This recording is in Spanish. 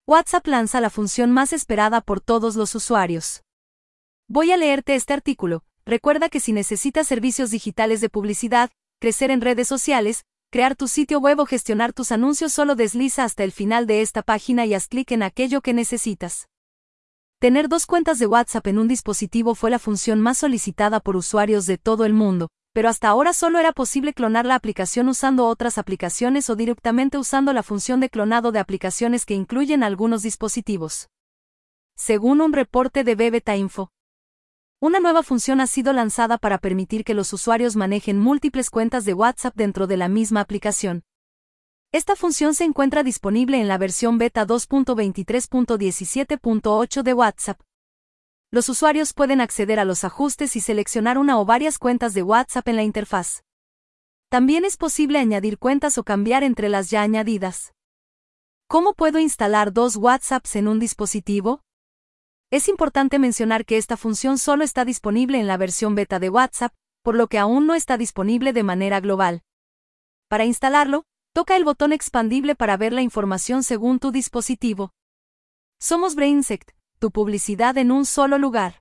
WhatsApp lanza la función más esperada por todos los usuarios. Voy a leerte este artículo. Recuerda que si necesitas servicios digitales de publicidad, crecer en redes sociales, crear tu sitio web o gestionar tus anuncios, solo desliza hasta el final de esta página y haz clic en aquello que necesitas. Tener 2 cuentas de WhatsApp en un dispositivo fue la función más solicitada por usuarios de todo el mundo, pero hasta ahora solo era posible clonar la aplicación usando otras aplicaciones o directamente usando la función de clonado de aplicaciones que incluyen algunos dispositivos. Según un reporte de BBetaInfo, una nueva función ha sido lanzada para permitir que los usuarios manejen múltiples cuentas de WhatsApp dentro de la misma aplicación. Esta función se encuentra disponible en la versión beta 2.23.17.8 de WhatsApp. Los usuarios pueden acceder a los ajustes y seleccionar una o varias cuentas de WhatsApp en la interfaz. También es posible añadir cuentas o cambiar entre las ya añadidas. ¿Cómo puedo instalar 2 WhatsApps en un dispositivo? Es importante mencionar que esta función solo está disponible en la versión beta de WhatsApp, por lo que aún no está disponible de manera global. Para instalarlo, toca el botón expandible para ver la información según tu dispositivo. Somos Brainsect, tu publicidad en un solo lugar.